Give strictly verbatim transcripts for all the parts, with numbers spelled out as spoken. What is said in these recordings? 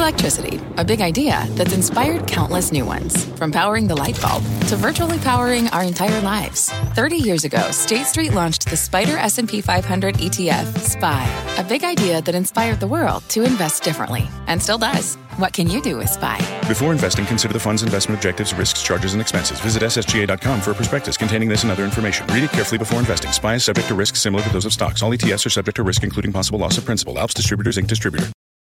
Electricity, a big idea that's inspired countless new ones. From powering the light bulb to virtually powering our entire lives. thirty years ago, State Street launched the Spider S and P five hundred E T F, S P Y, a big idea that inspired the world to invest differently, and still does. What can you do with S P Y? Before investing, consider the fund's investment objectives, risks, charges, and expenses. Visit S S G A dot com for a prospectus containing this and other information. Read it carefully before investing. S P Y is subject to risks similar to those of stocks. All E T Fs are subject to risk, including possible loss of principal. Alps Distributors, Incorporated Distributor.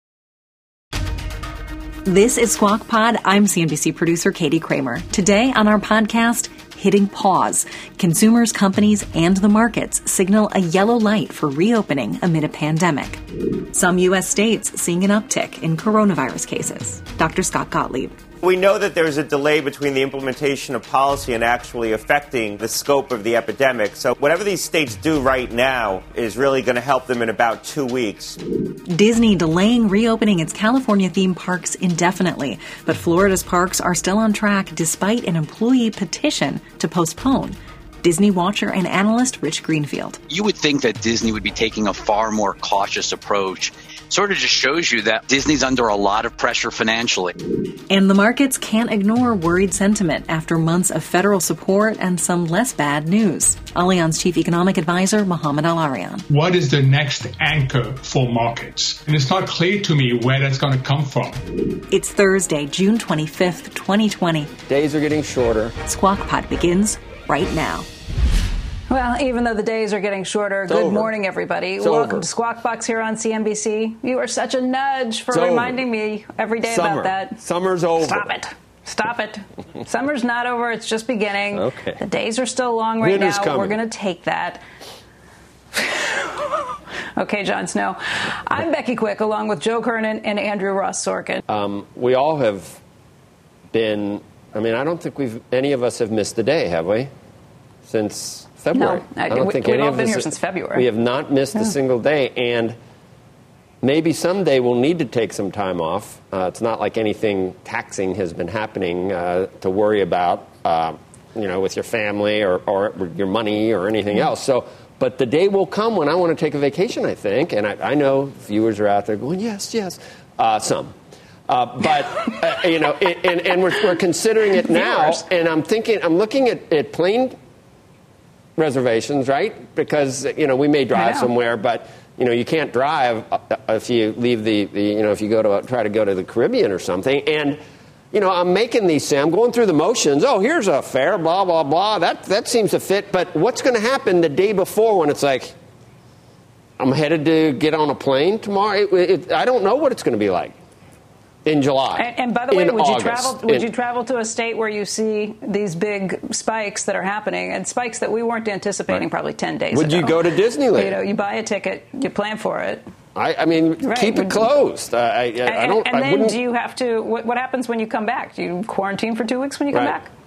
This is Squawk Pod. I'm C N B C producer Katie Kramer. Today on our podcast, Hitting Pause. Consumers, companies, and the markets signal a yellow light for reopening amid a pandemic. Some U S states seeing an uptick in coronavirus cases. Doctor Scott Gottlieb. We know that there's a delay between the implementation of policy and actually affecting the scope of the epidemic. So whatever these states do right now is really going to help them in about two weeks. Disney delaying reopening its California theme parks indefinitely, but Florida's parks are still on track despite an employee petition to postpone. Disney watcher and analyst Rich Greenfield. You would think that Disney would be taking a far more cautious approach. Sort of just shows you that Disney's under a lot of pressure financially. And the markets can't ignore worried sentiment after months of federal support and some less bad news. Allianz Chief Economic Advisor Mohamed El-Arian. What is the next anchor for markets? And it's not clear to me where that's going to come from. It's Thursday, June twenty-fifth, twenty twenty. Days are getting shorter. Squawk Pod begins right now. Well, even though the days are getting shorter, it's good over. morning, everybody. It's Welcome over. to Squawk Box here on C N B C. You are such a nudge for It's reminding over. me every day Summer. about that. Summer's over. Stop it. Stop it. Summer's not over. It's just beginning. Okay. The days are still long right Winter's now. coming. We're going to take that. Okay, Jon Snow. I'm Becky Quick, along with Joe Kernan and Andrew Ross Sorkin. Um, we all have been, I mean, I don't think we've, any of us have missed a day, have we? Since February. No, I, I don't we, think we've any all of been us here since February. We have not missed yeah. a single day, and maybe someday we'll need to take some time off. Uh, it's not like anything taxing has been happening uh, to worry about, uh, you know, with your family or, or your money or anything else. So, but the day will come when I want to take a vacation, I think, and I, I know viewers are out there going, yes, yes, uh, some. Uh, but, uh, you know, and, and, and we're, we're considering it now, and I'm thinking, I'm looking at, at plane reservations, right? Because, you know, we may drive somewhere, but, you know, you can't drive if you leave the, the you know, if you go to try to go to the Caribbean or something. And, you know, I'm making these, I'm going through the motions. Oh, here's a fare, blah, blah, blah. That, that seems to fit. But what's going to happen the day before when it's like, I'm headed to get on a plane tomorrow? It, it, I don't know what it's going to be like. In July. And, and by the way, would August, you travel? Would in, you travel to a state where you see these big spikes that are happening, and spikes that we weren't anticipating right. probably ten days would ago? Would you go to Disneyland? You know, you buy a ticket, you plan for it. I, I mean, right. keep it closed. I, I, and, I don't. And I then wouldn't, do you have to? What, what happens when you come back? Do you quarantine for two weeks when you come right. back?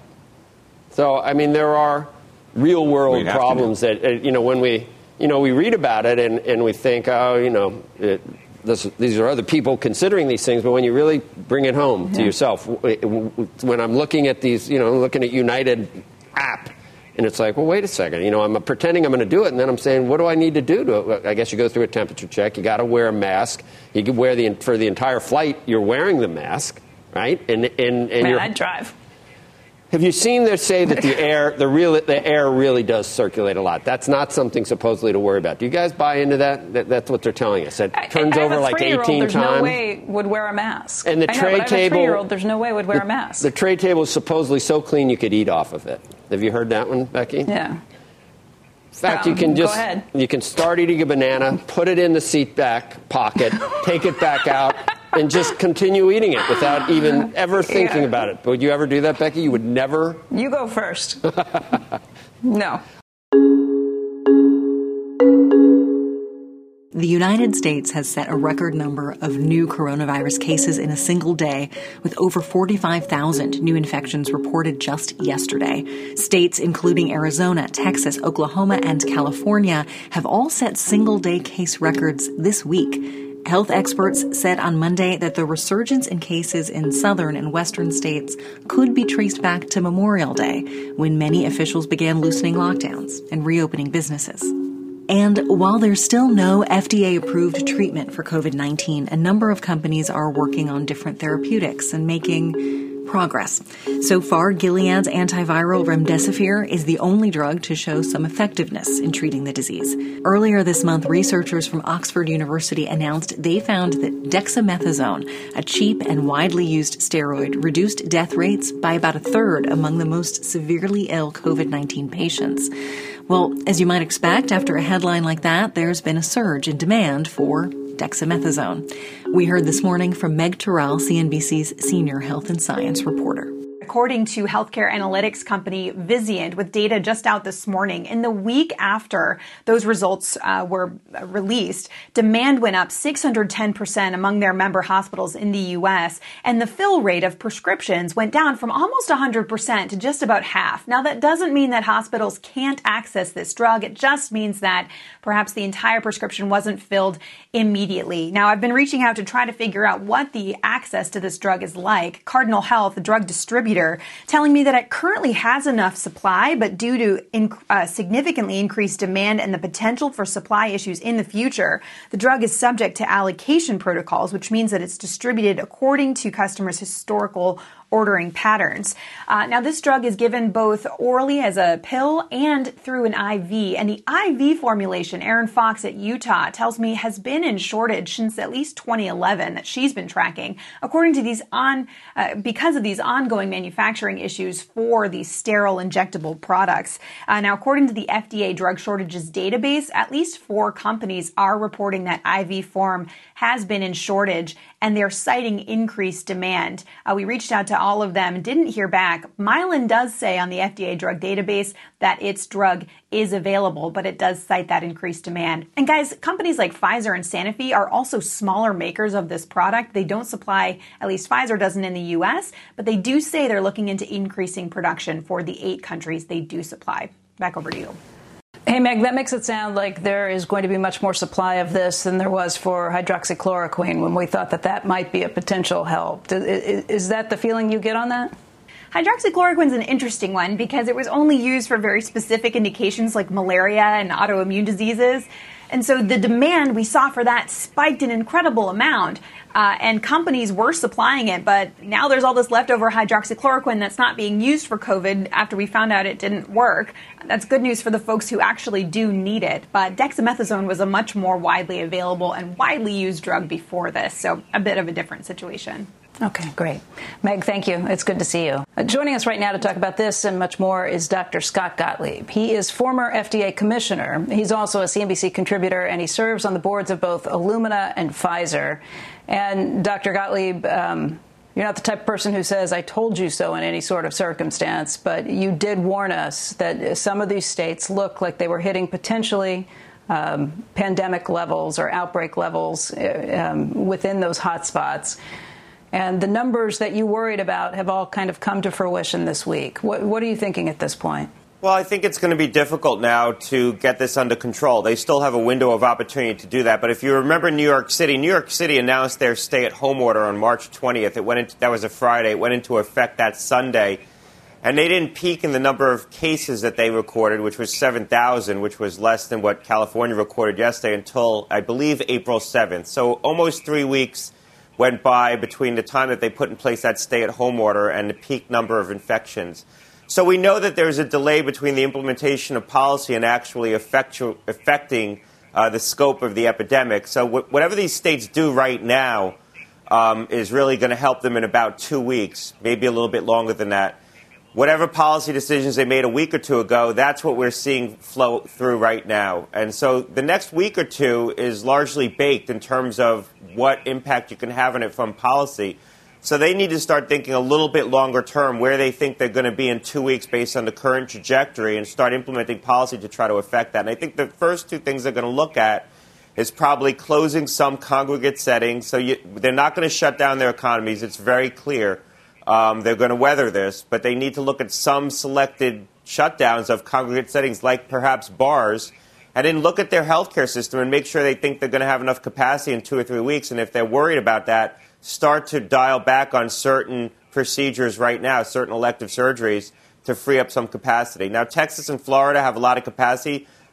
So I mean, there are real world problems that uh, you know when we you know we read about it and, and we think, oh, you know. It, This, these are other people considering these things, but when you really bring it home to yeah. yourself, when I'm looking at these, you know, looking at United app, and it's like, well, wait a second, you know, I'm pretending I'm going to do it, and then I'm saying, what do I need to do? To, I guess you go through a temperature check. You got to wear a mask. You can wear the for the entire flight. You're wearing the mask, right? And and and Man, you're, I'd drive. Have you seen them say that the air, the real, the air really does circulate a lot? That's not something supposedly to worry about. Do you guys buy into that? that that's what they're telling us. It turns I, I over like eighteen there's times. There's no way would wear a mask. And the I know, tray but I have table. a three-year-old, there's no way would wear the, a mask. The tray table is supposedly so clean you could eat off of it. Have you heard that one, Becky? Yeah. In fact, um, you can just go ahead. you can start eating a banana, put it in the seat back pocket, take it back out. And just continue eating it without even ever thinking yeah. about it. Would you ever do that, Becky? You would never? You go first. No. The United States has set a record number of new coronavirus cases in a single day, with over forty-five thousand new infections reported just yesterday. States including Arizona, Texas, Oklahoma, and California have all set single-day case records this week. Health experts said on Monday that the resurgence in cases in southern and western states could be traced back to Memorial Day, when many officials began loosening lockdowns and reopening businesses. And while there's still no F D A-approved treatment for COVID nineteen, a number of companies are working on different therapeutics and making progress. So far, Gilead's antiviral remdesivir is the only drug to show some effectiveness in treating the disease. Earlier this month, researchers from Oxford University announced they found that dexamethasone, a cheap and widely used steroid, reduced death rates by about a third among the most severely ill COVID nineteen patients. Well, as you might expect, after a headline like that, there's been a surge in demand for dexamethasone. We heard this morning from Meg Terrell, C N B C's senior health and science reporter. According to healthcare analytics company Vizient, with data just out this morning, in the week after those results uh, were released, demand went up six hundred ten percent among their member hospitals in the U S, and the fill rate of prescriptions went down from almost one hundred percent to just about half. Now, that doesn't mean that hospitals can't access this drug. It just means that perhaps the entire prescription wasn't filled immediately. Now, I've been reaching out to try to figure out what the access to this drug is like. Cardinal Health, the drug distributor, telling me that it currently has enough supply, but due to in, uh, significantly increased demand and the potential for supply issues in the future, the drug is subject to allocation protocols, which means that it's distributed according to customers' historical ordering patterns. Uh, now, this drug is given both orally as a pill and through an I V. And the I V formulation, Erin Fox at Utah tells me, has been in shortage since at least twenty eleven that she's been tracking, according to these on uh, because of these ongoing manufacturing issues for these sterile injectable products. Uh, now, according to the F D A drug shortages database, at least four companies are reporting that I V form has been in shortage, and they're citing increased demand. Uh, we reached out to all of them and didn't hear back. Mylan does say on the F D A drug database that its drug is available, but it does cite that increased demand. And guys, companies like Pfizer and Sanofi are also smaller makers of this product. They don't supply, at least Pfizer doesn't in the U S, but they do say they're looking into increasing production for the eight countries they do supply. Back over to you. Hey, Meg, that makes it sound like there is going to be much more supply of this than there was for hydroxychloroquine when we thought that that might be a potential help. Is that the feeling you get on that? Hydroxychloroquine is an interesting one because it was only used for very specific indications like malaria and autoimmune diseases. And so the demand we saw for that spiked an incredible amount, uh, and companies were supplying it. But now there's all this leftover hydroxychloroquine that's not being used for COVID after we found out it didn't work. That's good news for the folks who actually do need it. But dexamethasone was a much more widely available and widely used drug before this, so a bit of a different situation. Okay, great. Meg, thank you. It's good to see you. Uh, joining us right now to talk about this and much more is Doctor Scott Gottlieb. He is former F D A commissioner. He's also a C N B C contributor, and he serves on the boards of both Illumina and Pfizer. And Doctor Gottlieb, um, you're not the type of person who says, I told you so in any sort of circumstance, but you did warn us that some of these states look like they were hitting potentially um, pandemic levels or outbreak levels uh, um, within those hotspots. And the numbers that you worried about have all kind of come to fruition this week. What, what are you thinking at this point? Well, I think it's going to be difficult now to get this under control. They still have a window of opportunity to do that. But if you remember New York City, New York City announced their stay-at-home order on March twentieth. It went into, that was a Friday. It went into effect that Sunday. And they didn't peak in the number of cases that they recorded, which was seven thousand, which was less than what California recorded yesterday, until, I believe, April seventh. So almost three weeks went by between the time that they put in place that stay-at-home order and the peak number of infections. So we know that there's a delay between the implementation of policy and actually effectu- affecting uh, the scope of the epidemic. So w- whatever these states do right now um, is really going to help them in about two weeks, maybe a little bit longer than that. Whatever policy decisions they made a week or two ago, that's what we're seeing flow through right now. And so the next week or two is largely baked in terms of what impact you can have on it from policy. So they need to start thinking a little bit longer term where they think they're going to be in two weeks based on the current trajectory and start implementing policy to try to affect that. And I think the first two things they're going to look at is probably closing some congregate settings. So you, they're not going to shut down their economies. It's very clear. Um, they're going to weather this, but they need to look at some selected shutdowns of congregate settings, like perhaps bars, and then look at their healthcare system and make sure they think they're going to have enough capacity in two or three weeks. And if they're worried about that, start to dial back on certain procedures right now, certain elective surgeries, to free up some capacity. Now, Texas and Florida have a lot of capacity.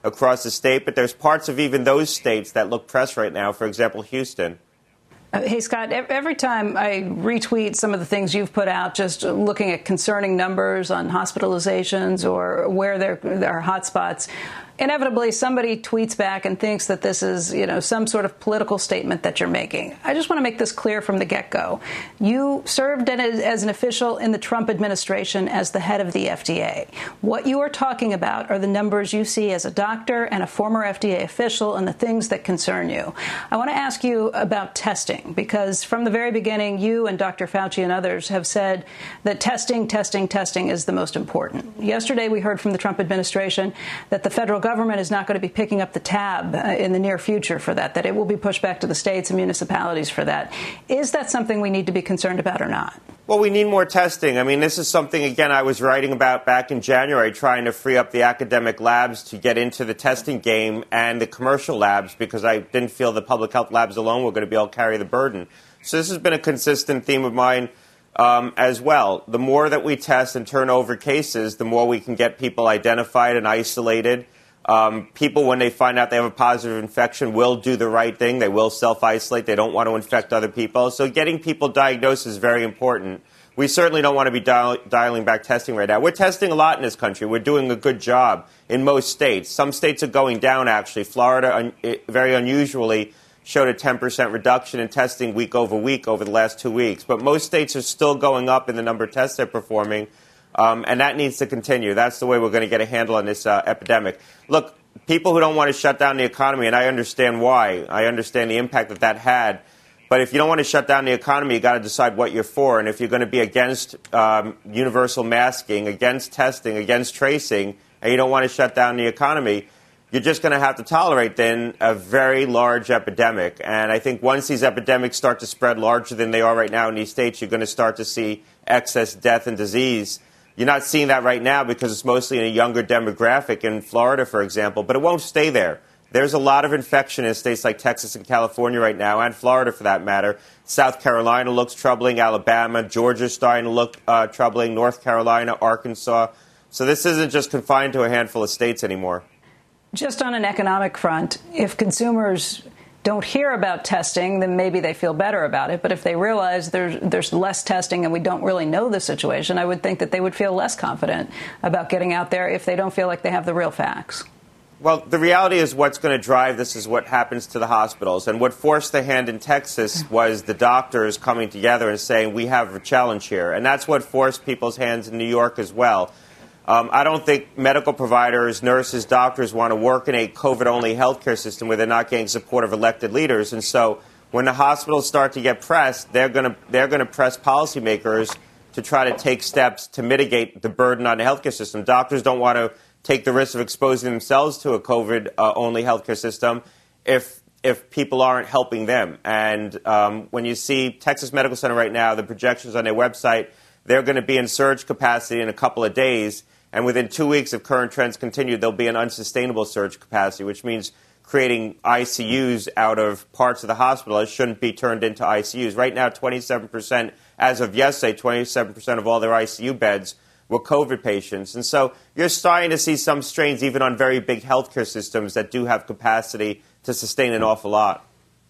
across the state, but there's parts of even those states that look pressed right now, for example, Houston. Uh, hey, Scott, every time I retweet some of the things you've put out, just looking at concerning numbers on hospitalizations or where there, there are hotspots, inevitably somebody tweets back and thinks that this is, you know, some sort of political statement that you're making. I just want to make this clear from the get-go. You served as an official in the Trump administration as the head of the F D A. What you are talking about are the numbers you see as a doctor and a former F D A official and the things that concern you. I want to ask you about testing, because from the very beginning, you and Doctor Fauci and others have said that testing, testing, testing is the most important. Yesterday, we heard from the Trump administration that the federal government is not going to be picking up the tab uh, in the near future for that, that it will be pushed back to the states and municipalities for that. Is that something we need to be concerned about or not? Well, we need more testing. I mean, this is something, again, I was writing about back in January, trying to free up the academic labs to get into the testing game and the commercial labs, because I didn't feel the public health labs alone were going to be able to carry the burden. So this has been a consistent theme of mine um, as well. The more that we test and turn over cases, the more we can get people identified and isolated. Um, people, when they find out they have a positive infection, will do the right thing. They will self-isolate. They don't want to infect other people. So getting people diagnosed is very important. We certainly don't want to be dial- dialing back testing right now. We're testing a lot in this country. We're doing a good job in most states. Some states are going down, actually. Florida, un- very unusually, showed a ten percent reduction in testing week over week over the last two weeks. But most states are still going up in the number of tests they're performing. Um, and that needs to continue. That's the way we're going to get a handle on this uh, epidemic. Look, people who don't want to shut down the economy, and I understand why. I understand the impact that that had. But if you don't want to shut down the economy, you've got to decide what you're for. And if you're going to be against um, universal masking, against testing, against tracing, and you don't want to shut down the economy, you're just going to have to tolerate, then, a very large epidemic. And I think once these epidemics start to spread larger than they are right now in these states, you're going to start to see excess death and disease. You're not seeing that right now because it's mostly in a younger demographic in Florida, for example, but it won't stay there. There's a lot of infection in states like Texas and California right now, and Florida for that matter. South Carolina looks troubling, Alabama, Georgia's starting to look uh, troubling, North Carolina, Arkansas. So this isn't just confined to a handful of states anymore. Just on an economic front, if consumers don't hear about testing, then maybe they feel better about it. But if they realize there's there's less testing and we don't really know the situation, I would think that they would feel less confident about getting out there if they don't feel like they have the real facts. Well, the reality is what's going to drive this is what happens to the hospitals. And what forced the hand in Texas was the doctors coming together and saying, we have a challenge here. And that's what forced people's hands in New York as well. Um, I don't think medical providers, nurses, doctors want to work in a COVID-only healthcare system where they're not getting support of elected leaders. And so when the hospitals start to get pressed, they're going to they're going to press policymakers to try to take steps to mitigate the burden on the healthcare system. Doctors don't want to take the risk of exposing themselves to a COVID-only healthcare system if if people aren't helping them. And um, when you see Texas Medical Center right now, the projections on their website, they're going to be in surge capacity in a couple of days. And within two weeks, if current trends continue, there'll be an unsustainable surge capacity, which means creating I C Us out of parts of the hospital that shouldn't be turned into I C Us. Right now, twenty-seven percent, as of yesterday, twenty-seven percent of all their I C U beds were COVID patients. And so you're starting to see some strains even on very big healthcare systems that do have capacity to sustain an awful lot.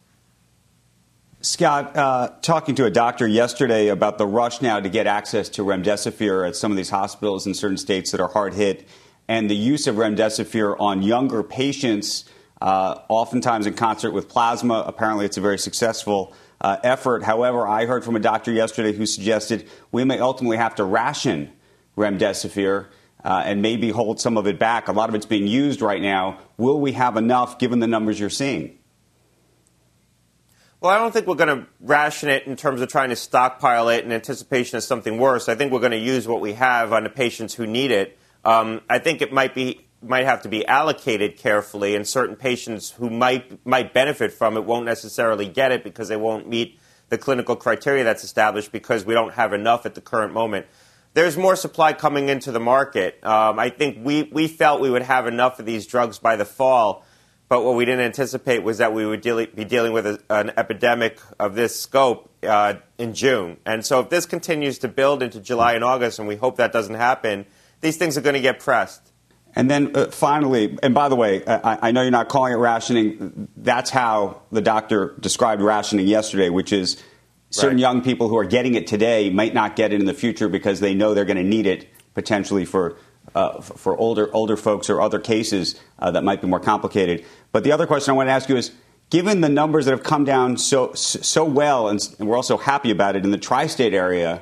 Scott, uh, talking to a doctor yesterday about the rush now to get access to remdesivir at some of these hospitals in certain states that are hard hit, and the use of remdesivir on younger patients, uh, oftentimes in concert with plasma. Apparently, it's a very successful uh, effort. However, I heard from a doctor yesterday who suggested we may ultimately have to ration remdesivir uh, and maybe hold some of it back. A lot of it's being used right now. Will we have enough given the numbers you're seeing? Well, I don't think we're going to ration it in terms of trying to stockpile it in anticipation of something worse. I think we're going to use what we have on the patients who need it. Um, I think it might be might have to be allocated carefully, and certain patients who might might benefit from it won't necessarily get it because they won't meet the clinical criteria that's established because we don't have enough at the current moment. There's more supply coming into the market. Um, I think we, we felt we would have enough of these drugs by the fall. But what we didn't anticipate was that we would deal, be dealing with a, an epidemic of this scope uh, in June. And so if this continues to build into July and August, and we hope that doesn't happen, these things are going to get pressed. And then uh, finally, and by the way, I, I know you're not calling it rationing. That's how the doctor described rationing yesterday, which is certain right. young people who are getting it today might not get it in the future because they know they're going to need it potentially for uh, for older older folks or other cases uh, that might be more complicated. But the other question I want to ask you is, given the numbers that have come down so so well, and, and we're also happy about it in the tri-state area,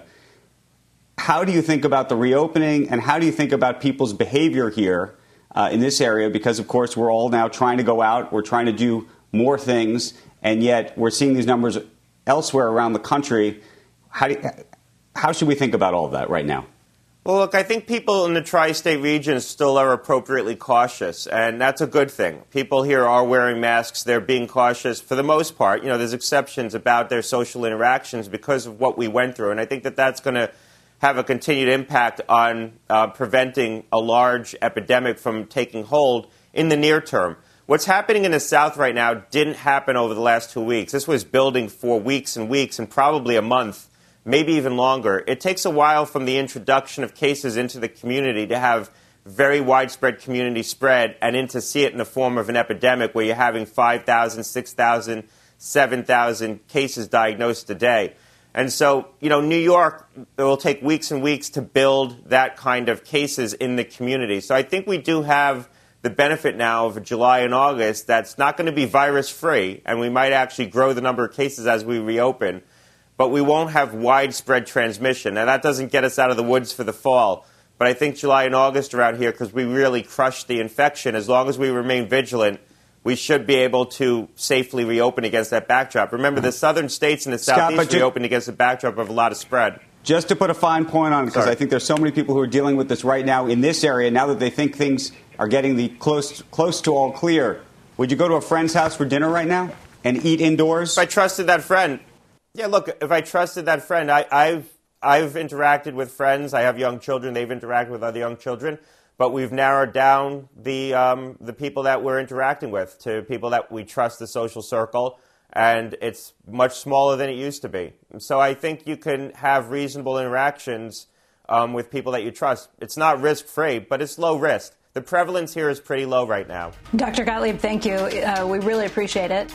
how do you think about the reopening, and how do you think about people's behavior here uh, in this area? Because, of course, we're all now trying to go out. We're trying to do more things, and yet we're seeing these numbers elsewhere around the country. How, do you, how should we think about all of that right now? Well, look, I think people in the tri-state region still are appropriately cautious, and that's a good thing. People here are wearing masks. They're being cautious for the most part. You know, there's exceptions about their social interactions because of what we went through, and I think that that's going to have a continued impact on uh, preventing a large epidemic from taking hold in the near term. What's happening in the South right now didn't happen over the last two weeks. This was building for weeks and weeks and probably a month, maybe even longer. It takes a while from the introduction of cases into the community to have very widespread community spread and then to see it in the form of an epidemic where you're having five thousand, six thousand, seven thousand cases diagnosed a day. And so, you know, New York, it will take weeks and weeks to build that kind of cases in the community. So I think we do have the benefit now of July and August that's not going to be virus-free, and we might actually grow the number of cases as we reopen, but we won't have widespread transmission. Now, that doesn't get us out of the woods for the fall, but I think July and August around here, because we really crushed the infection, as long as we remain vigilant, we should be able to safely reopen against that backdrop. Remember, the southern states and the Scott, southeast reopened against a backdrop of a lot of spread. Just to put a fine point on it, because I think there's so many people who are dealing with this right now in this area, now that they think things are getting the close close to all clear, would you go to a friend's house for dinner right now and eat indoors? If I trusted that friend, yeah, look, if I trusted that friend, I, I've I've interacted with friends. I have young children. They've interacted with other young children. But we've narrowed down the um, the people that we're interacting with to people that we trust the social circle, and it's much smaller than it used to be. So I think you can have reasonable interactions um, with people that you trust. It's not risk-free, but it's low risk. The prevalence here is pretty low right now. Doctor Gottlieb, thank you. Uh, we really appreciate it.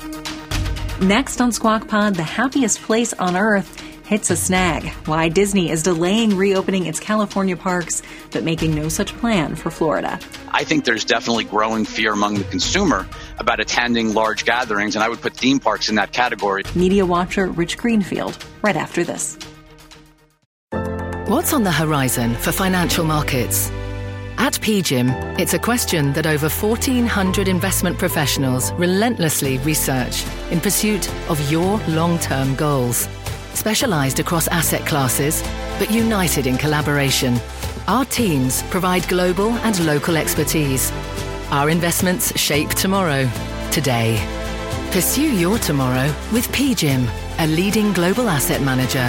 Next on Squawk Pod, the happiest place on earth hits a snag. Why Disney is delaying reopening its California parks, but making no such plan for Florida. I think there's definitely growing fear among the consumer about attending large gatherings, and I would put theme parks in that category. Media watcher Rich Greenfield, right after this. What's on the horizon for financial markets? At P G I M, it's a question that over fourteen hundred investment professionals relentlessly research in pursuit of your long-term goals. Specialized across asset classes, but united in collaboration, our teams provide global and local expertise. Our investments shape tomorrow, today. Pursue your tomorrow with P G I M, a leading global asset manager.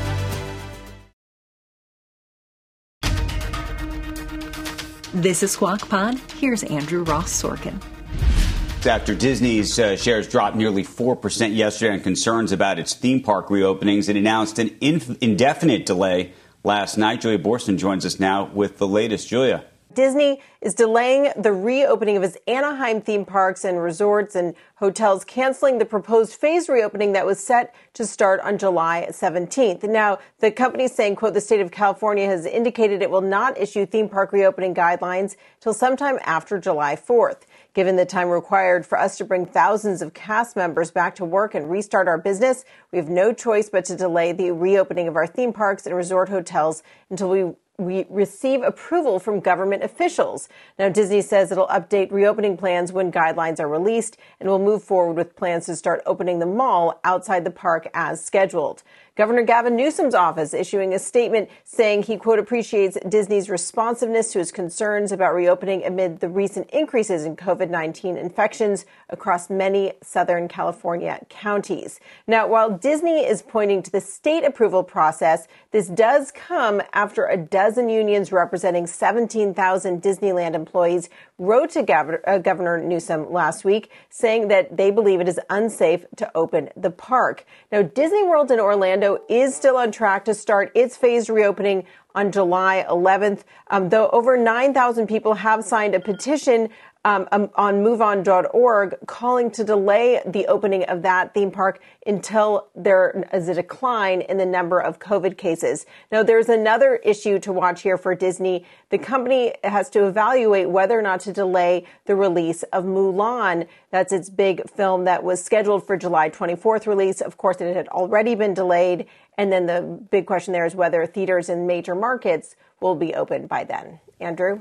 This is Squawk Pod. Here's Andrew Ross Sorkin. After Disney's uh, shares dropped nearly four percent yesterday on concerns about its theme park reopenings, it announced an inf- indefinite delay last night. Julia Boorstin joins us now with the latest. Julia. Disney is delaying the reopening of its Anaheim theme parks and resorts and hotels, canceling the proposed phased reopening that was set to start on July seventeenth. Now, the company is saying, quote, the state of California has indicated it will not issue theme park reopening guidelines till sometime after July fourth. Given the time required for us to bring thousands of cast members back to work and restart our business, we have no choice but to delay the reopening of our theme parks and resort hotels until we we receive approval from government officials. Now, Disney says it'll update reopening plans when guidelines are released and will move forward with plans to start opening the mall outside the park as scheduled. Governor Gavin Newsom's office issuing a statement saying he, quote, appreciates Disney's responsiveness to his concerns about reopening amid the recent increases in COVID nineteen infections across many Southern California counties. Now, while Disney is pointing to the state approval process, this does come after a dozen unions representing seventeen thousand Disneyland employees wrote to Gov- uh, Governor Newsom last week saying that they believe it is unsafe to open the park. Now, Disney World in Orlando is still on track to start its phased reopening on July eleventh. Um, though over nine thousand people have signed a petition Um, um, on move on dot org calling to delay the opening of that theme park until there is a decline in the number of COVID cases. Now, there's another issue to watch here for Disney. The company has to evaluate whether or not to delay the release of Mulan. That's its big film that was scheduled for July twenty-fourth release. Of course, it had already been delayed. And then the big question there is whether theaters in major markets will be open by then. Andrew?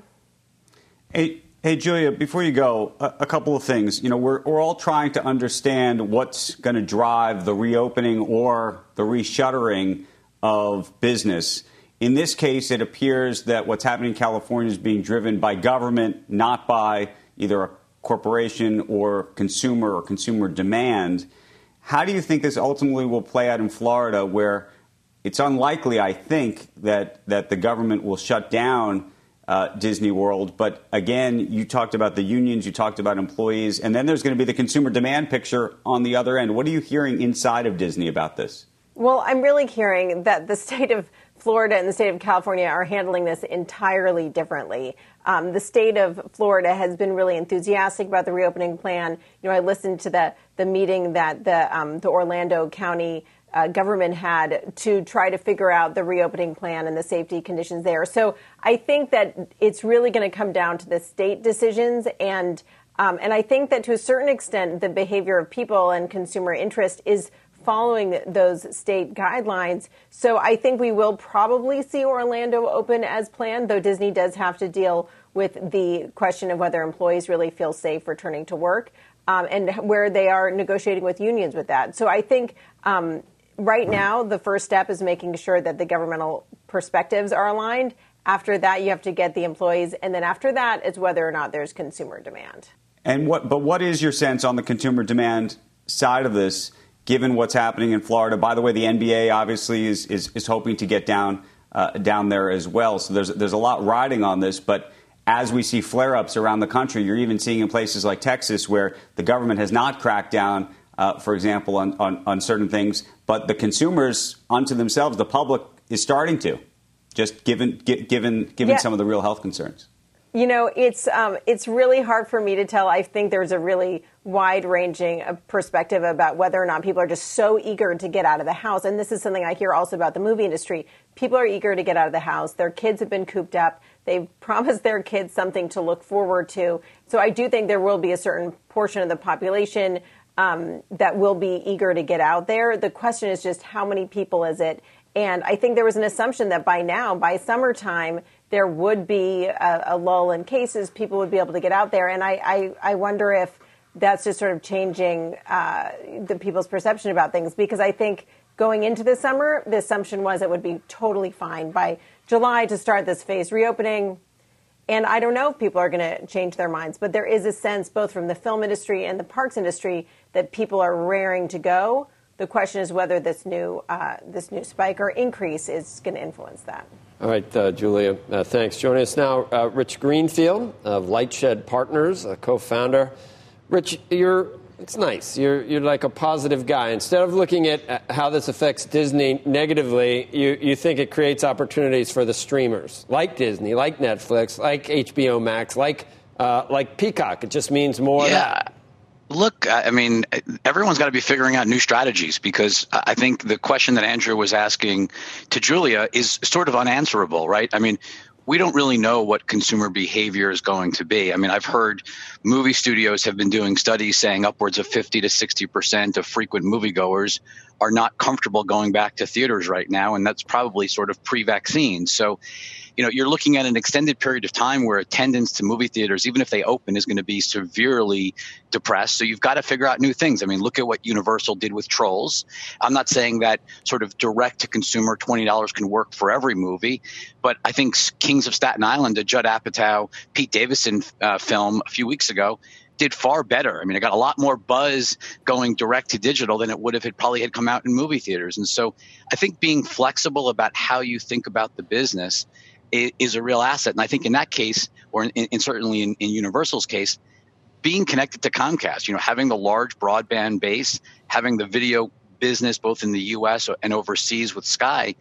Hey. Hey, Julia, before you go, a, a couple of things. You know, we're, we're all trying to understand what's going to drive the reopening or the reshuttering of business. In this case, it appears that what's happening in California is being driven by government, not by either a corporation or consumer or consumer demand. How do you think this ultimately will play out in Florida, where it's unlikely, I think, that, that the government will shut down Uh, Disney World? But again, you talked about the unions, you talked about employees, and then there's going to be the consumer demand picture on the other end. What are you hearing inside of Disney about this? Well, I'm really hearing that the state of Florida and the state of California are handling this entirely differently. Um, the state of Florida has been really enthusiastic about the reopening plan. You know, I listened to the the meeting that the um, the Orlando County Uh, government had to try to figure out the reopening plan and the safety conditions there. So I think that it's really going to come down to the state decisions. And um, and I think that to a certain extent, the behavior of people and consumer interest is following those state guidelines. So I think we will probably see Orlando open as planned, though Disney does have to deal with the question of whether employees really feel safe returning to work um, and where they are negotiating with unions with that. So I think um, right now, the first step is making sure that the governmental perspectives are aligned. After that, you have to get the employees. And then after that, it's whether or not there's consumer demand. And what, but what is your sense on the consumer demand side of this, given what's happening in Florida? By the way, the N B A obviously is, is, is hoping to get down uh, down there as well. So there's, there's a lot riding on this. But as we see flare-ups around the country, you're even seeing in places like Texas where the government has not cracked down, Uh, for example, on, on, on certain things, but the consumers unto themselves, the public is starting to, just given given given yeah. some of the real health concerns. You know, it's um, it's really hard for me to tell. I think there's a really wide-ranging perspective about whether or not people are just so eager to get out of the house. And this is something I hear also about the movie industry. People are eager to get out of the house. Their kids have been cooped up. They've promised their kids something to look forward to. So I do think there will be a certain portion of the population Um, that will be eager to get out there. The question is just how many people is it? And I think there was an assumption that by now, by summertime, there would be a, a lull in cases. People would be able to get out there. And I, I, I wonder if that's just sort of changing uh, the people's perception about things. Because I think going into the summer, the assumption was it would be totally fine by July to start this phased reopening. And I don't know if people are going to change their minds, but there is a sense both from the film industry and the parks industry that people are raring to go. The question is whether this new uh, this new spike or increase is going to influence that. All right, uh, Julia, uh, thanks. Joining us now, uh, Rich Greenfield of Lightshed Partners, a co-founder. Rich, you're it's nice. You're you're like a positive guy. Instead of looking at how this affects Disney negatively, you, you think it creates opportunities for the streamers, like Disney, like Netflix, like H B O Max, like uh, like Peacock. It just means more. Yeah. Of that. Look, I mean, everyone's got to be figuring out new strategies, because I think the question that Andrew was asking to Julia is sort of unanswerable, right? I mean, we don't really know what consumer behavior is going to be. I mean, I've heard movie studios have been doing studies saying upwards of fifty to sixty percent of frequent moviegoers are not comfortable going back to theaters right now, and that's probably sort of pre-vaccine. So, you know, you're looking at an extended period of time where attendance to movie theaters, even if they open, is going to be severely depressed. So you've got to figure out new things. I mean, look at what Universal did with Trolls. I'm not saying that sort of direct-to-consumer twenty dollars can work for every movie, but I think Kings of Staten Island, a Judd Apatow, Pete Davidson uh, film a few weeks ago, did far better. I mean, it got a lot more buzz going direct to digital than it would if it probably had come out in movie theaters. And so I think being flexible about how you think about the business is, is a real asset. And I think in that case, or in, in certainly in, in Universal's case, being connected to Comcast, you know, having the large broadband base, having the video business both in the U S and overseas with Sky,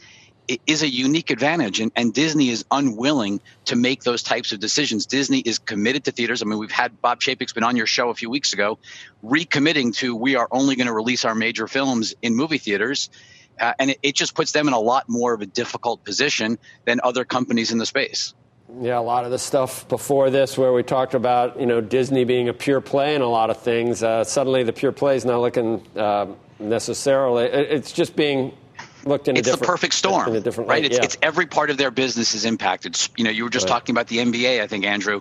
is a unique advantage, and, and Disney is unwilling to make those types of decisions. Disney is committed to theaters. I mean, we've had Bob Chapek's been on your show a few weeks ago, recommitting to we are only going to release our major films in movie theaters, uh, and it, it just puts them in a lot more of a difficult position than other companies in the space. Yeah, a lot of the stuff before this where we talked about, you know, Disney being a pure play in a lot of things, uh, suddenly the pure play is not looking uh, necessarily. It's just being looked in it's a different, the perfect storm, in a different right? light, It's, yeah. it's every part of their business is impacted. You know, you were just right. talking about the N B A, I think, Andrew.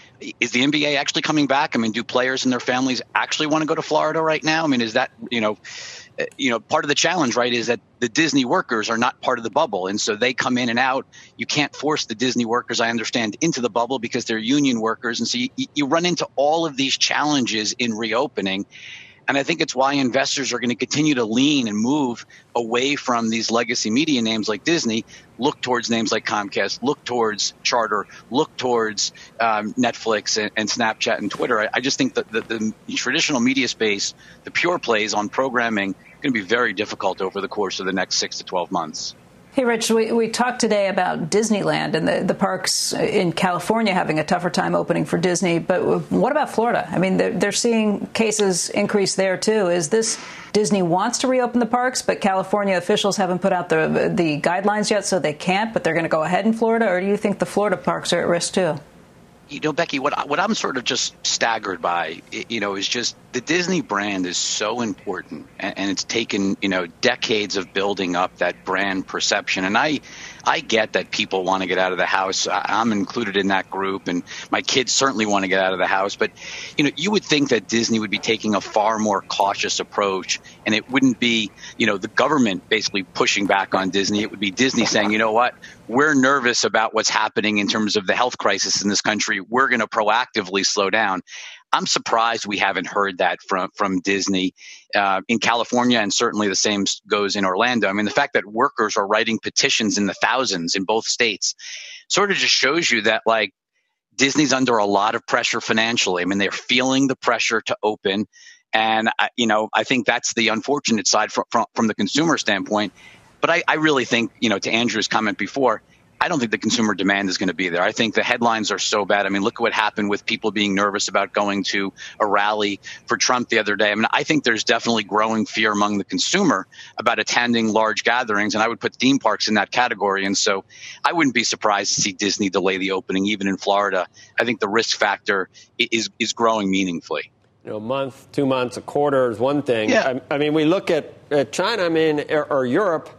Is the N B A actually coming back? I mean, do players and their families actually want to go to Florida right now? I mean, is that, you know, you know, part of the challenge, right, is that the Disney workers are not part of the bubble. And so they come in and out. You can't force the Disney workers, I understand, into the bubble because they're union workers. And so you, you run into all of these challenges in reopening. And I think it's why investors are going to continue to lean and move away from these legacy media names like Disney, look towards names like Comcast, look towards Charter, look towards um, Netflix and, and Snapchat and Twitter. I, I just think that the, the traditional media space, the pure plays on programming, going to be very difficult over the course of the next six to twelve months. Hey, Rich, we, we talked today about Disneyland and the, the parks in California having a tougher time opening for Disney. But what about Florida? I mean, they're, they're seeing cases increase there, too. Is this Disney wants to reopen the parks, but California officials haven't put out the, the guidelines yet, so they can't, but they're going to go ahead in Florida? Or do you think the Florida parks are at risk, too? You know, Becky, what, what I'm sort of just staggered by, you know, is just the Disney brand is so important, and, and it's taken, you know, decades of building up that brand perception. And I, I get that people want to get out of the house. I'm included in that group, and my kids certainly want to get out of the house. But, you know, you would think that Disney would be taking a far more cautious approach, and it wouldn't be, you know, the government basically pushing back on Disney. It would be Disney saying, you know what, we're nervous about what's happening in terms of the health crisis in this country. We're going to proactively slow down. I'm surprised we haven't heard that from, from Disney uh, in California, and certainly the same goes in Orlando. I mean, the fact that workers are writing petitions in the thousands in both states sort of just shows you that, like, Disney's under a lot of pressure financially. I mean, they're feeling the pressure to open. And, I, you know, I think that's the unfortunate side from, from, from the consumer standpoint. But I, I really think, you know, to Andrew's comment before, I don't think the consumer demand is going to be there. I think the headlines are so bad. I mean, look at what happened with people being nervous about going to a rally for Trump the other day. I mean, I think there's definitely growing fear among the consumer about attending large gatherings, and I would put theme parks in that category. And so I wouldn't be surprised to see Disney delay the opening, even in Florida. I think the risk factor is is growing meaningfully. You know, a month, two months, a quarter is one thing. Yeah. I, I mean, we look at, at China, I mean, or, or Europe.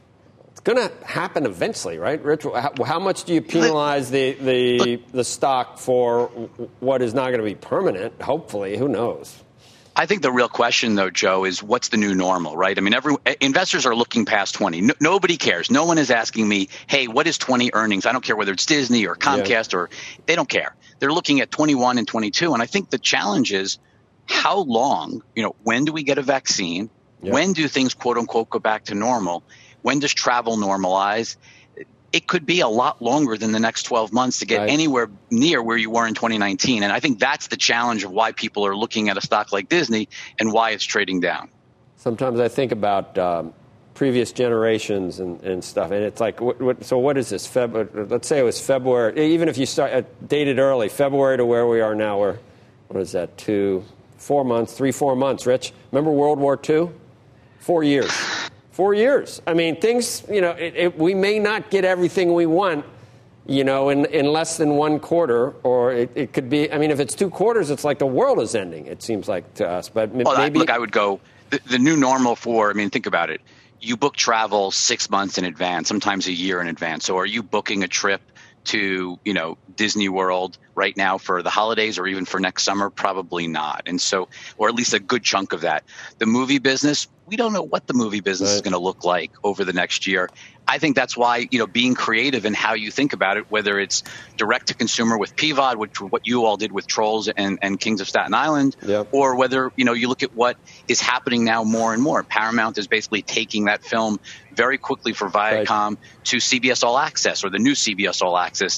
Going to happen eventually, right, Rich? How, how much do you penalize the, the the stock for what is not going to be permanent? Hopefully, who knows? I think the real question, though, Joe, is what's the new normal, right? I mean, every investors are looking past twenty. No, nobody cares. No one is asking me, hey, what is twenty earnings? I don't care whether it's Disney or Comcast, yeah. or they don't care. They're looking at twenty-one and twenty-two. And I think the challenge is how long, you know, when do we get a vaccine? Yeah. When do things, quote unquote, go back to normal? When does travel normalize? It could be a lot longer than the next twelve months to get right. anywhere near where you were in twenty nineteen. And I think that's the challenge of why people are looking at a stock like Disney and why it's trading down. Sometimes I think about um, previous generations and, and stuff, and it's like, what, what, so what is this? Feb- let's say it was February, even if you start uh, dated early, February to where we are now, we're, what is that, two, four months, three, four months, Rich? Remember World War Two? Four years. Four years. I mean, things, you know, it, it, we may not get everything we want, you know, in, in less than one quarter, or it, it could be, I mean, if it's two quarters, it's like the world is ending, it seems like to us. But well, maybe. I, look, I would go, the, the new normal for, I mean, think about it. You book travel six months in advance, sometimes a year in advance. So are you booking a trip to, you know, Disney World right now for the holidays or even for next summer? Probably not. And so, or at least a good chunk of that. The movie business, we don't know what the movie business right. is going to look like over the next year. I think that's why, you know, being creative in how you think about it, whether it's direct to consumer with P V O D, which what you all did with Trolls and, and Kings of Staten Island, yep. or whether, you know, you look at what is happening now more and more. Paramount is basically taking that film very quickly for Viacom right. to C B S All Access or the new C B S All Access.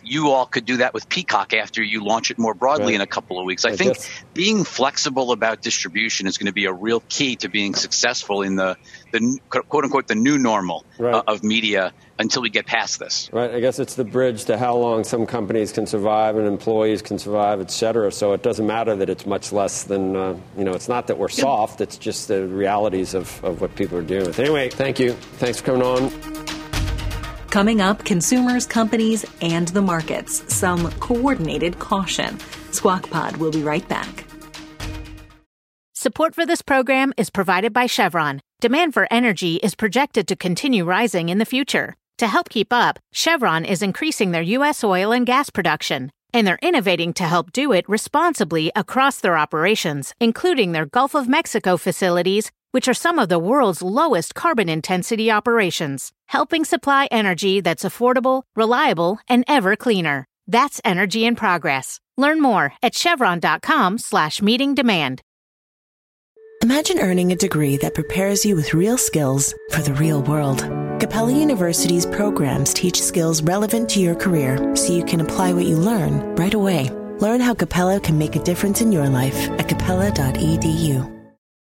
you all could do that with Peacock after you launch it more broadly right. in a couple of weeks. I, I think guess. being flexible about distribution is going to be a real key to being successful in the, the quote unquote, the new normal right. uh, of media until we get past this. Right. I guess it's the bridge to how long some companies can survive and employees can survive, et cetera. So it doesn't matter that it's much less than, uh, you know, it's not that we're yeah. soft. It's just the realities of, of what people are dealing with. Anyway, thank you. Thanks for coming on. Coming up, consumers, companies, and the markets. Some coordinated caution. Squawk Pod will be right back. Support for this program is provided by Chevron. Demand for energy is projected to continue rising in the future. To help keep up, Chevron is increasing their U S oil and gas production, and they're innovating to help do it responsibly across their operations, including their Gulf of Mexico facilities, which are some of the world's lowest carbon intensity operations, helping supply energy that's affordable, reliable, and ever cleaner. That's energy in progress. Learn more at chevron.com slash meeting demand. Imagine earning a degree that prepares you with real skills for the real world. Capella University's programs teach skills relevant to your career so you can apply what you learn right away. Learn how Capella can make a difference in your life at capella dot e d u.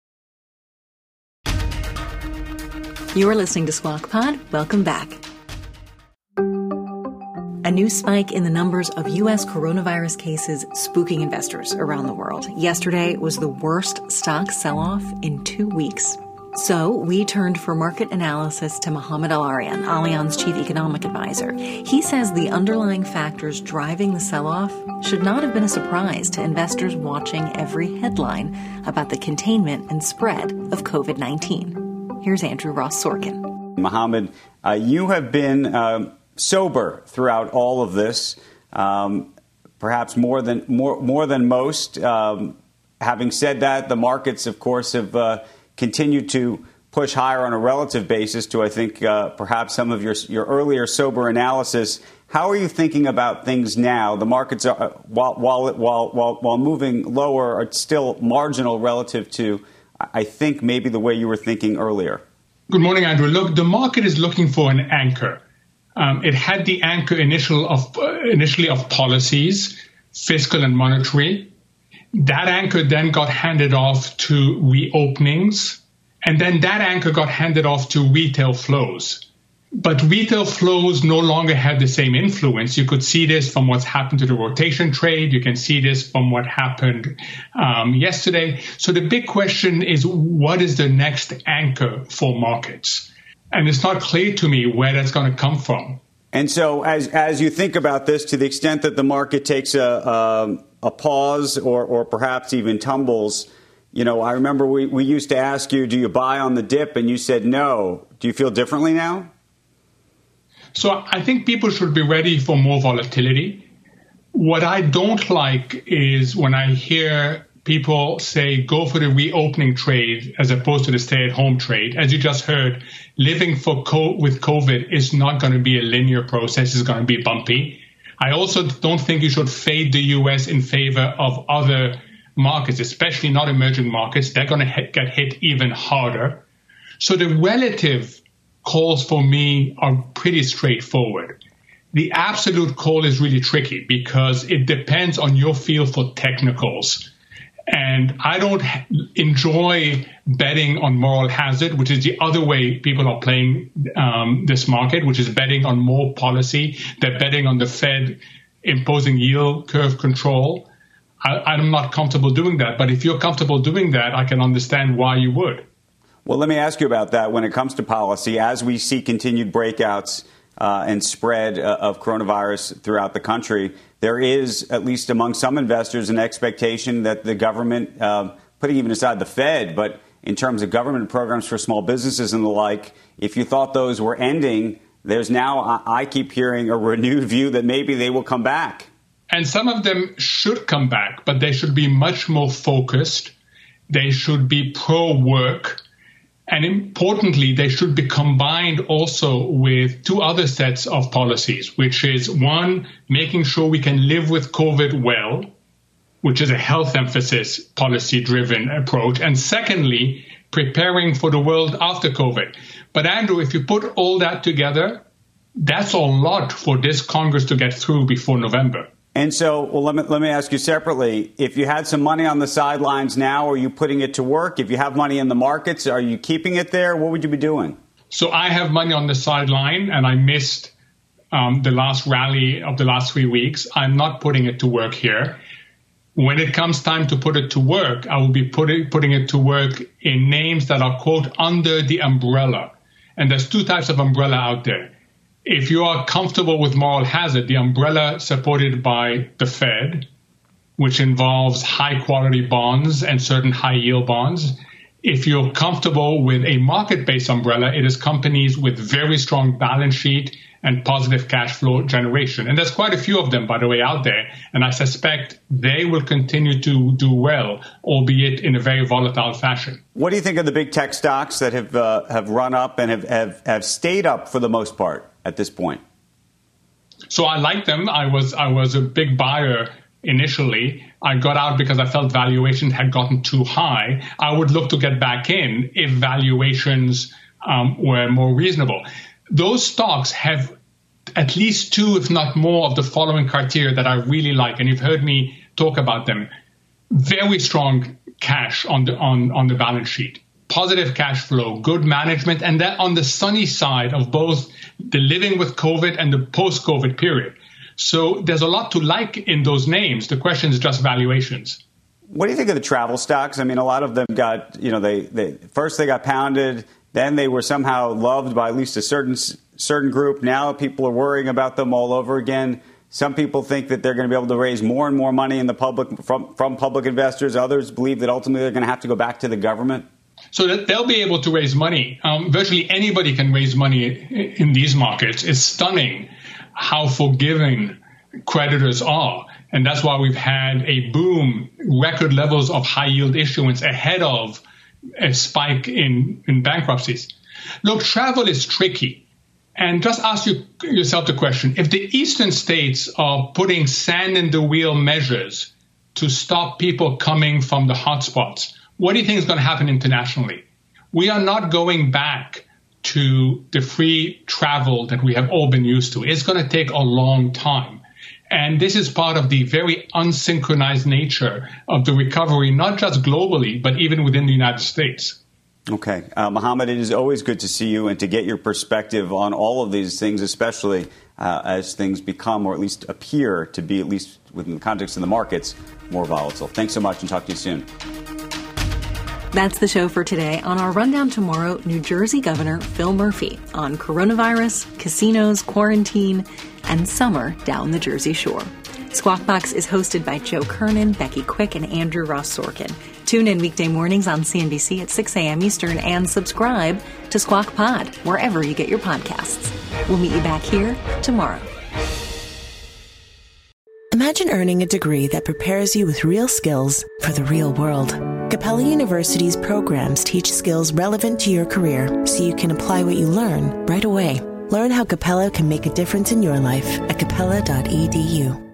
You're listening to Squawk Pod. Welcome back. A new spike in the numbers of U S coronavirus cases spooking investors around the world. Yesterday was the worst stock sell-off in two weeks. So we turned for market analysis to Mohamed El-Erian, Allianz chief economic advisor. He says the underlying factors driving the sell-off should not have been a surprise to investors watching every headline about the containment and spread of covid nineteen. Here's Andrew Ross Sorkin. Mohamed, uh, you have been uh, sober throughout all of this, um, perhaps more than more more than most. Um, having said that, the markets, of course, have uh, continued to push higher on a relative basis to, I think, uh, perhaps some of your your earlier sober analysis. How are you thinking about things now? The markets are while while while while, while moving lower are still marginal relative to, I think, maybe the way you were thinking earlier. Good morning, Andrew. Look, the market is looking for an anchor. Um, it had the anchor initial of uh, initially of policies, fiscal and monetary. That anchor then got handed off to reopenings, and then that anchor got handed off to retail flows. But retail flows no longer have the same influence. You could see this from what's happened to the rotation trade. You can see this from what happened um, yesterday. So the big question is, what is the next anchor for markets? And it's not clear to me where that's going to come from. And so as as you think about this, to the extent that the market takes a, a, a pause or, or perhaps even tumbles, you know, I remember we, we used to ask you, do you buy on the dip? And you said no. Do you feel differently now? So I think people should be ready for more volatility. What I don't like is when I hear people say go for the reopening trade as opposed to the stay-at-home trade. As you just heard, living for co- with COVID is not going to be a linear process. It's going to be bumpy. I also don't think you should fade the U S in favor of other markets, especially not emerging markets. They're going to hit, get hit even harder. So the relative calls for me are pretty straightforward. The absolute call is really tricky because it depends on your feel for technicals. And I don't enjoy betting on moral hazard, which is the other way people are playing um, this market, which is betting on more policy. They're betting on the Fed imposing yield curve control. I, I'm not comfortable doing that. But if you're comfortable doing that, I can understand why you would. Well, let me ask you about that when it comes to policy. As we see continued breakouts uh, and spread uh, of coronavirus throughout the country, there is, at least among some investors, an expectation that the government, uh, putting even aside the Fed, but in terms of government programs for small businesses and the like, if you thought those were ending, there's now, I keep hearing, a renewed view that maybe they will come back. And some of them should come back, but they should be much more focused. They should be pro-work. And importantly, they should be combined also with two other sets of policies, which is, one, making sure we can live with COVID well, which is a health emphasis policy-driven approach. And secondly, preparing for the world after COVID. But Andrew, if you put all that together, That's a lot for this Congress to get through before November. And so, well, let me, let me ask you separately. If you had some money on the sidelines now, are you putting it to work? If you have money in the markets, are you keeping it there? What would you be doing? So I have money on the sideline, and I missed um, the last rally of the last three weeks. I'm not putting it to work here. When it comes time to put it to work, I will be putting putting it to work in names that are, quote, under the umbrella. And there's two types of umbrella out there. If you are comfortable with moral hazard, the umbrella supported by the Fed, which involves high-quality bonds and certain high-yield bonds. If you're comfortable with a market-based umbrella, it is companies with very strong balance sheet and positive cash flow generation. And there's quite a few of them, by the way, out there. And I suspect they will continue to do well, albeit in a very volatile fashion. What do you think of the big tech stocks that have uh, have run up and have, have, have stayed up for the most part at this point? So I like them. I was I was a big buyer initially. I got out because I felt valuation had gotten too high. I would look to get back in if valuations um, were more reasonable. Those stocks have at least two, if not more, of the following criteria that I really like, and you've heard me talk about them. Very strong cash on the on, on the balance sheet, positive cash flow, good management, and that on the sunny side of both the living with COVID and the post-COVID period. So there's a lot to like in those names. The question is just valuations. What do you think of the travel stocks? I mean, a lot of them got, you know, they, they first they got pounded. Then they were somehow loved by at least a certain certain group. Now people are worrying about them all over again. Some people think that they're going to be able to raise more and more money in the public from, from public investors. Others believe that ultimately they're going to have to go back to the government. So that they'll be able to raise money. Um, virtually anybody can raise money in these markets. It's stunning how forgiving creditors are. And that's why we've had a boom, record levels of high yield issuance ahead of a spike in, in bankruptcies. Look, travel is tricky. And just ask you, yourself the question, if the eastern states are putting sand in the wheel measures to stop people coming from the hotspots, what do you think is going to happen internationally? We are not going back to the free travel that we have all been used to. It's going to take a long time. And this is part of the very unsynchronized nature of the recovery, not just globally, but even within the United States. Okay. Uh, Mohammed, it is always good to see you and to get your perspective on all of these things, especially uh, as things become, or at least appear to be, at least within the context of the markets, more volatile. Thanks so much, and talk to you soon. That's the show for today. On our rundown tomorrow, New Jersey Governor Phil Murphy on coronavirus, casinos, quarantine, and summer down the Jersey Shore. Squawk Box is hosted by Joe Kernan, Becky Quick, and Andrew Ross Sorkin. Tune in weekday mornings on C N B C at six a.m. Eastern and subscribe to Squawk Pod wherever you get your podcasts. We'll meet you back here tomorrow. Imagine earning a degree that prepares you with real skills for the real world. Capella University's programs teach skills relevant to your career so you can apply what you learn right away. Learn how Capella can make a difference in your life at capella dot e d u.